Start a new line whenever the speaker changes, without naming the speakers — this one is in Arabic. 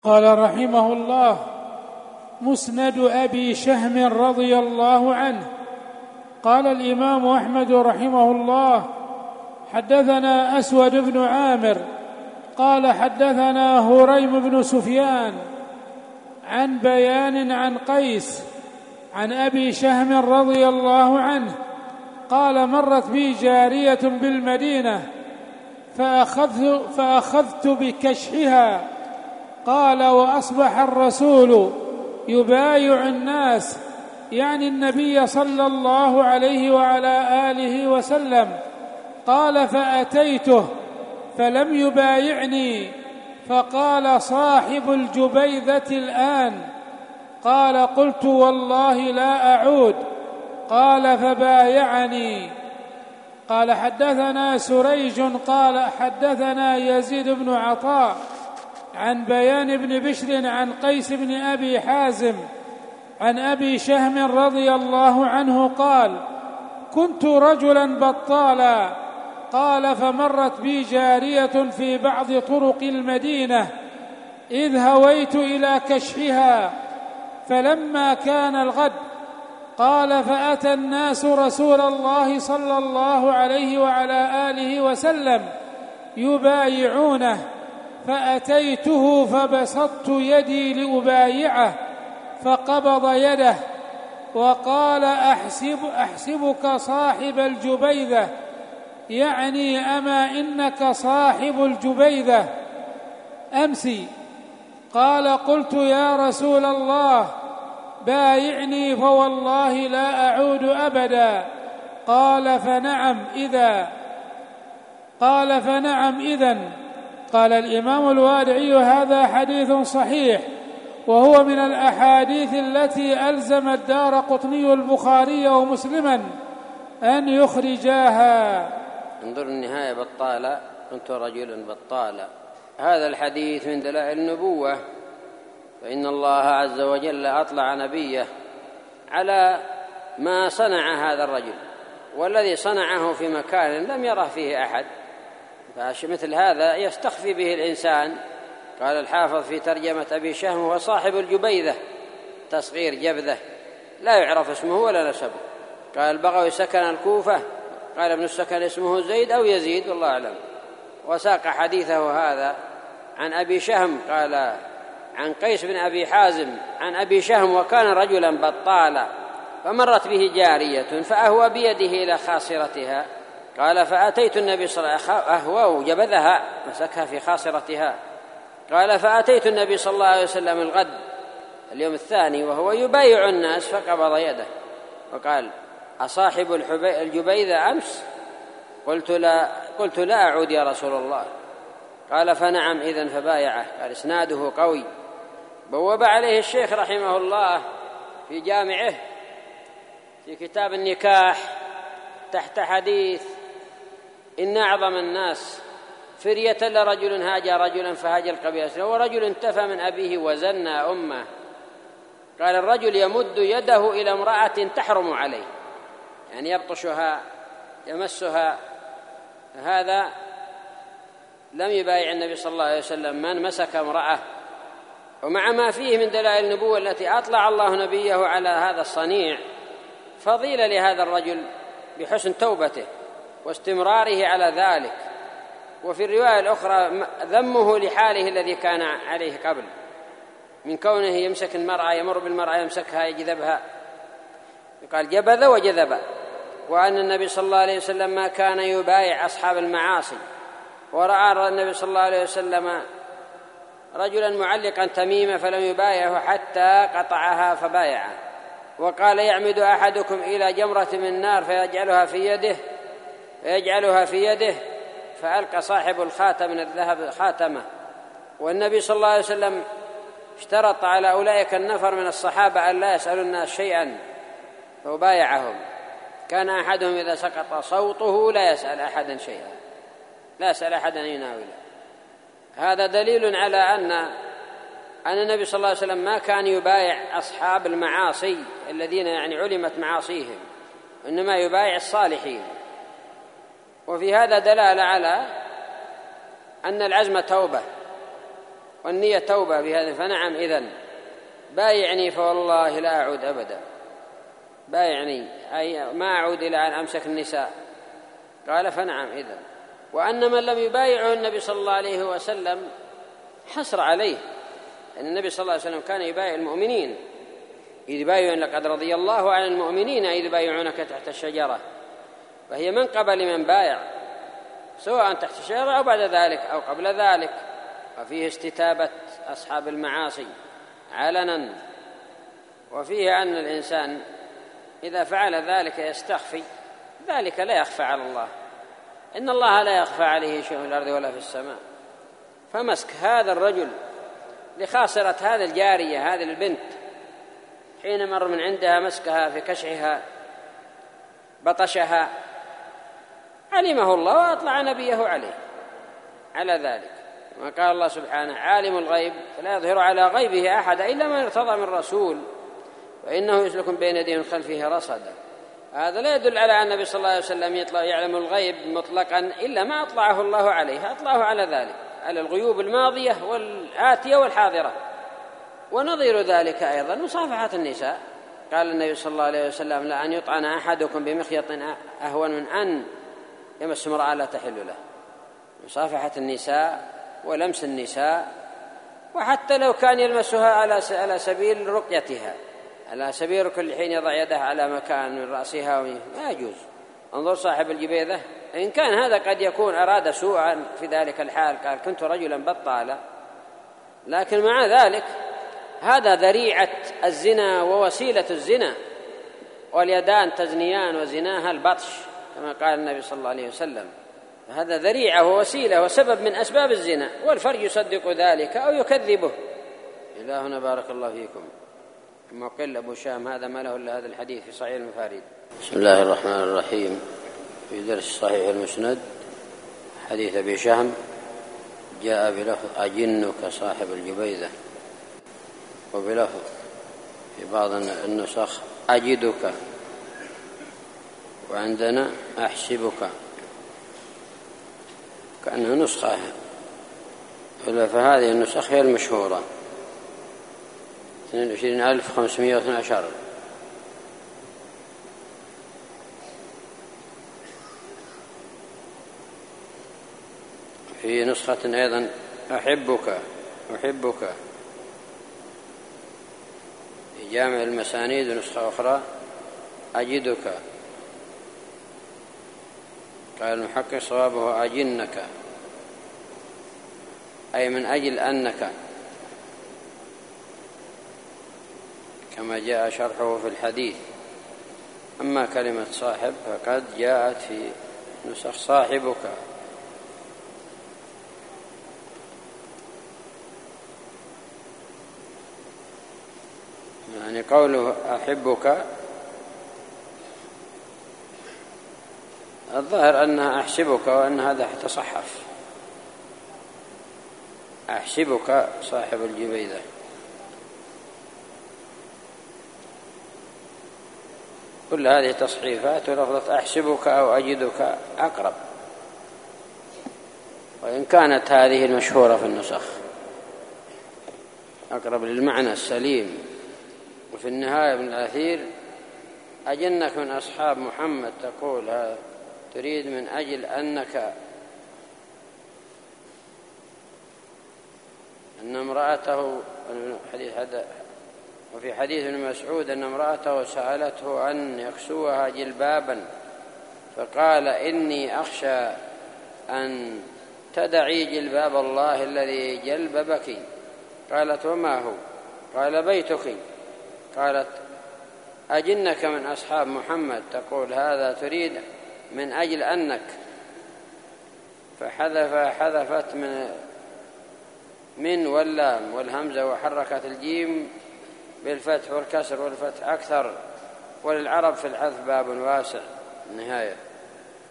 قال رحمه الله: مسند أبي شهم رضي الله عنه. قال الإمام أحمد رحمه الله: حدثنا أسود بن عامر قال حدثنا هريم بن سفيان عن بيان عن قيس عن أبي شهم رضي الله عنه قال: مرت بي جارية بالمدينة فأخذت بكشحها. قال: وأصبح الرسول يبايع الناس، يعني النبي صلى الله عليه وعلى آله وسلم. قال: فأتيته فلم يبايعني، فقال: صاحب الجبيذة الآن. قال: قلت: والله لا أعود. قال: فبايعني. قال: حدثنا سريج قال حدثنا يزيد بن عطاء عن بيان بن بشر عن قيس بن أبي حازم عن أبي شهم رضي الله عنه قال: كنت رجلا بطالا. قال: فمرت بي جارية في بعض طرق المدينة إذ هويت إلى كشحها، فلما كان الغد قال: فأتى الناس رسول الله صلى الله عليه وعلى آله وسلم يبايعونه، فأتيته فبسطت يدي لأبايعه، فقبض يده وقال: أحسبك صاحب الجبيذة، يعني أما إنك صاحب الجبيذة أمسي. قال: قلت: يا رسول الله بايعني فوالله لا أعود أبدا. قال: فنعم إذن. قال الإمام الوادعي: هذا حديث صحيح، وهو من الأحاديث التي ألزم الدارقطني البخاري ومسلما أن يخرجاها.
انظر النهاية: بطالة، كنت رجلا بطالا. هذا الحديث من دلائل النبوة، فإن الله عز وجل أطلع نبيه على ما صنع هذا الرجل، والذي صنعه في مكان لم يره فيه أحد، فمثل هذا يستخفي به الإنسان. قال الحافظ في ترجمة أبي شهم: هو صاحب الجبيذة، تصغير جبذة، لا يعرف اسمه ولا نسبه. قال البغوي: سكن الكوفة. قال ابن السكن: اسمه زيد أو يزيد، والله أعلم. وساق حديثه هذا عن أبي شهم، قال عن قيس بن أبي حازم عن أبي شهم: وكان رجلا بطالا، فمرت به جارية فأهوى بيده إلى خاصرتها. قال: فأتيت النبي صلى الله عليه وسلم، أهوى جبذها، مسكها في خاصرتها. قال: فأتيت النبي صلى الله عليه وسلم الغد، اليوم الثاني، وهو يبايع الناس، فقبض يده وقال: أصاحب الجبيذة أمس؟ قلت: لا أعود يا رسول الله. قال: فنعم إذن، فبايعه. قال: إسناده قوي. بوب عليه الشيخ رحمه الله في جامعه في كتاب النكاح تحت حديث: إن أعظم الناس فرية لرجل هاجى رجلا فهاج القبيلة، ورجل انتفى من أبيه وزنى أمه. قال: الرجل يمد يده إلى امرأة تحرم عليه، يعني يبطشها يمسها، هذا لم يبايع النبي صلى الله عليه وسلم من مسك امرأة. ومع ما فيه من دلائل النبوة التي أطلع الله نبيه على هذا الصنيع، فضيلة لهذا الرجل بحسن توبته واستمراره على ذلك. وفي الرواية الأخرى ذمه لحاله الذي كان عليه قبل، من كونه يمسك المرأة، يمر بالمرأة يمسكها يجذبها، يقال جبذ وجذب. وأن النبي صلى الله عليه وسلم ما كان يبايع أصحاب المعاصي، ورأى النبي صلى الله عليه وسلم رجلا معلقا تميمة فلم يبايعه حتى قطعها فبايعه. وقال: يعمد أحدكم إلى جمرة من نار فيجعلها في يده فألقى صاحب الخاتم من الذهب خاتمه. والنبي صلى الله عليه وسلم اشترط على أولئك النفر من الصحابة أن لا يسألوا الناس شيئا، فبايعهم. كان أحدهم إذا سقط صوته لا يسأل أحدا شيئا، لا يسأل أحدا أن يناوله. هذا دليل على أن النبي صلى الله عليه وسلم ما كان يبايع أصحاب المعاصي الذين يعني علمت معاصيهم، إنما يبايع الصالحين. وفي هذا دلالة على أن العزم توبة، والنية توبة بهذا، فنعم إذن بايعني فوالله لا أعود أبدا، بايعني أي ما أعود إلى أن أمسك النساء. قال فنعم إذن. وأن من لم يبايعه النبي صلى الله عليه وسلم حسر عليه، أن النبي صلى الله عليه وسلم كان يبايع المؤمنين، إذ يبايعون لقد رضي الله عن المؤمنين إذ يبايعونك تحت الشجرة، فهي منقبة لمن بايع سواء تحت الشجرة أو بعد ذلك أو قبل ذلك. وفيه استتابة أصحاب المعاصي علنا، وفيه أن الإنسان إذا فعل ذلك يستخفي، ذلك لا يخفى على الله، إن الله لا يخفى عليه شيء في الأرض ولا في السماء. فمسك هذا الرجل لخاصرة هذه الجارية هذه البنت حين مر من عندها مسكها في كشعها بطشها، علمه الله وأطلع نبيه عليه على ذلك. وقال الله سبحانه عالم الغيب فلا يظهر على غيبه أحد إلا من ارتضى من رسول وإنه يسلك بين يديه من خلفه رصدا. هذا لا يدل على أن النبي صلى الله عليه وسلم يعلم الغيب مطلقا إلا ما أطلعه الله عليه، أطلعه على ذلك، على الغيوب الماضية والآتية والحاضرة. ونظير ذلك أيضا مصافحة النساء. قال النبي صلى الله عليه وسلم لأن يطعن أحدكم بمخيط أهون من أن يمس امرأة لا تحل له. مصافحة النساء ولمس النساء، وحتى لو كان يلمسها على سبيل رقيتها، على سبيل كل حين يضع يده على مكان من رأسها ما يجوز. انظر صاحب الجبيذة، إن كان هذا قد يكون أراد سوءا في ذلك الحال، قال كنت رجلا بطالا، لكن مع ذلك هذا ذريعة الزنا ووسيلة الزنا، واليدان تزنيان وزناها البطش كما قال النبي صلى الله عليه وسلم. هذا ذريعة ووسيلة وسبب من أسباب الزنا، والفرج يصدق ذلك أو يكذبه. إلهنا بارك الله فيكم. ثم قل أبو شام هذا ما له إلا هذا الحديث في صحيح المفاريد. بسم الله الرحمن الرحيم. في درس صحيح المسند حديث أبي شهم جاء بلفظ أجنك صاحب الجبيذة، وبلفظ في بعض النسخ أجدك، وعندنا أحسبك، كأنها نسخة، فهذه النسخ هي المشهورة 22,512. في نسخة أيضا أحبك أحبك في جامع المسانيد، ونسخة أخرى أجدك. قال المحقق صوابه أجنك، أي من أجل أنك، كما جاء شرحه في الحديث. أما كلمة صاحب فقد جاءت في نسخ صاحبك. يعني قوله أحبك الظاهر أنها أحسبك، وأن هذا تصحف أحسبك صاحب الجبيذة. كل هذه تصحيفات، ولفظة أحسبك أو أجدك أقرب، وإن كانت هذه المشهورة في النسخ أقرب للمعنى السليم. وفي النهاية ابن الأثير أجنك من أصحاب محمد، تقول تريد من أجل أنك أن امرأته، وفي حديث ابن مسعود أن امرأته سألته أن يكسوها جلبابا، فقال إني أخشى أن تدعي جلباب الله الذي جلببك. قالت وما هو؟ قال بيتك. قالت أجنك من أصحاب محمد، تقول هذا تريد من أجل أنك، فحذفت من واللام والهمزة، وحركت الجيم بالفتح والكسر والفتح أكثر، وللعرب في الحذف باب واسع. النهاية.